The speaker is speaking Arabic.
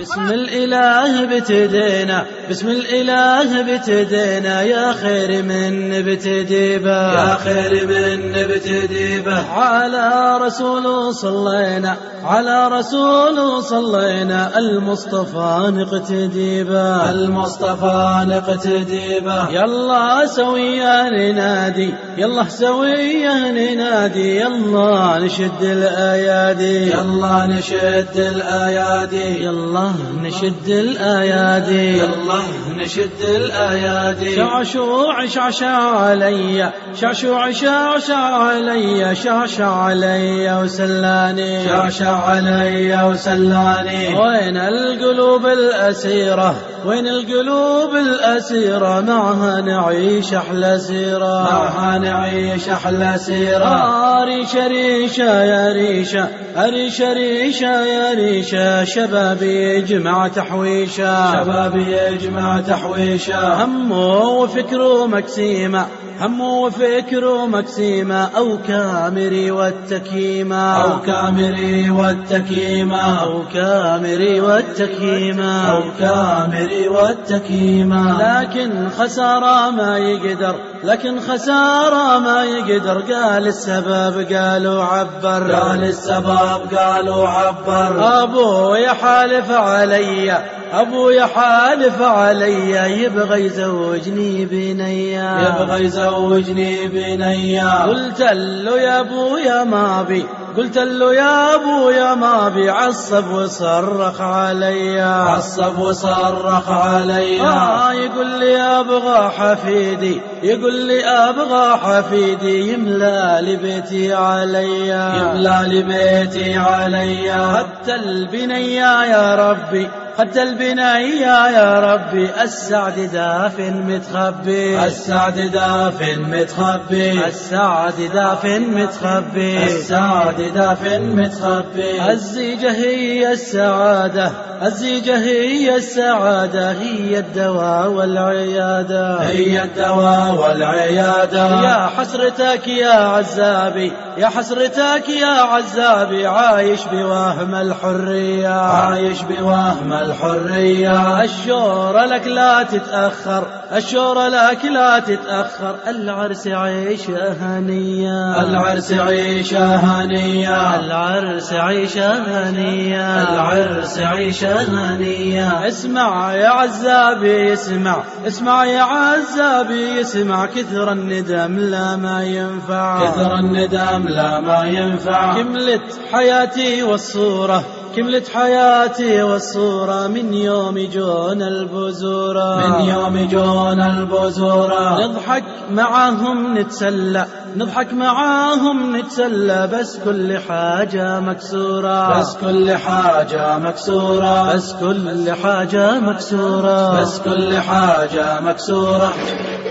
بسم الإله بتدينا، بسم الإله بتدينا، يا خير من بتديبه، يا خير من بتديبه. على رسول صلينا، على رسول صلينا، المصطفى نقتدي به، المصطفى نقتدي به. يلا سويا ننادي، يلا سويا ننادي، يلا نشد الأيادي، يلا نشد الأيادي، يلا نشد الأيادي، يلا نشد الأيادي. شعشوع شعشع علي، شعشوع شعشع علي، شعشع علي وسلاني، شعشع علي وسلاني. وين القلوب الأسيرة، وين القلوب الأسيرة، معها نعيش أحلى سيرة، معها نعيش أحلى سيرة. ريشة ريشة يا ريشة، ريشة ريشة يا ريشة، شبابي يجمع تحويشة، شبابي يجمع تحويشة. همه وفكره مكسيمة، همه وفكره مكسيمة، أو كامري والتكيمة، أو كامري والتكيمة، أو كامري والتكيمة، أو كامري والتكيمة. لكن خسارة ما يقدر، لكن خسارة ما يقدر، قال السبب قالوا عبر، قال السبب قالوا عبر. أبو يحالف علي، أبو يحالف علي، يبغى يزوجني بنيا، يبغى يزوجني بنيا. قلت له يا أبويا ما بي، قلت له يا أبويا ما بي، عصب وصرخ علي، عصب وصرخ علي. يقول لي أبغى حفيدي، يقول لي أبغى حفيدي، يملى لبيتي علي، يملى لبيتي علي. حتى البنية يا ربي، حتى البنية يا ربي، السعد دافن متخبي، السعد دافن متخبي، السعد دافن متخبي، السعد دافن متخبي. الزيجة هي السعادة، الزيجة هي السعادة، هي الدواء والعيادة، هي الدواء والعيادة. يا حسرتك يا عزابي، يا حسرتك يا عزابي، عايش بوهم الحرية، عايش بوهم الحرية. الشورى لك لا تتأخر، الشورى لك لا تتأخر، العرس عيشة هنية، العرس عيشة هنية، العرس عيشة هنية، العرس عيشة هنية. اسمع يا عزابي اسمع، اسمع يا عزابي اسمع، كثر الندم لا ما ينفع، كثر الندم لا ما ينفع. كملت حياتي والصورة، كملت حياتي والصورة، من يوم جون البزورة، من يوم جون البزورة. نضحك معاهم نتسلى، نضحك معاهم نتسلى، بس كل حاجة مكسورة، بس كل حاجة مكسورة، بس كل حاجة مكسورة، بس كل حاجة مكسورة.